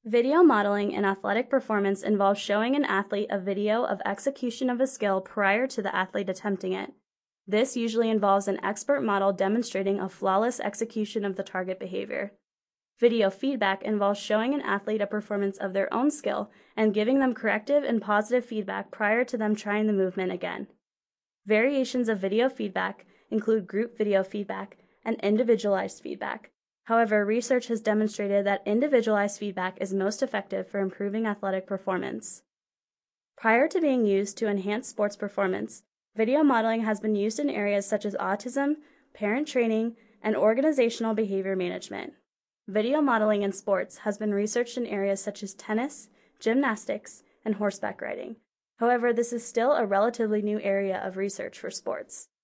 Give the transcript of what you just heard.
Video modeling in athletic performance involves showing an athlete a video of execution of a skill prior to the athlete attempting it. This usually involves an expert model demonstrating a flawless execution of the target behavior. Video feedback involves showing an athlete a performance of their own skill and giving them corrective and positive feedback prior to them trying the movement again. Variations of video feedback include group video feedback and individualized feedback. However, research has demonstrated that individualized feedback is most effective for improving athletic performance. Prior to being used to enhance sports performance, video modeling has been used in areas such as autism, parent training, and organizational behavior management. Video modeling in sports has been researched in areas such as tennis, gymnastics, and horseback riding. However, this is still a relatively new area of research for sports.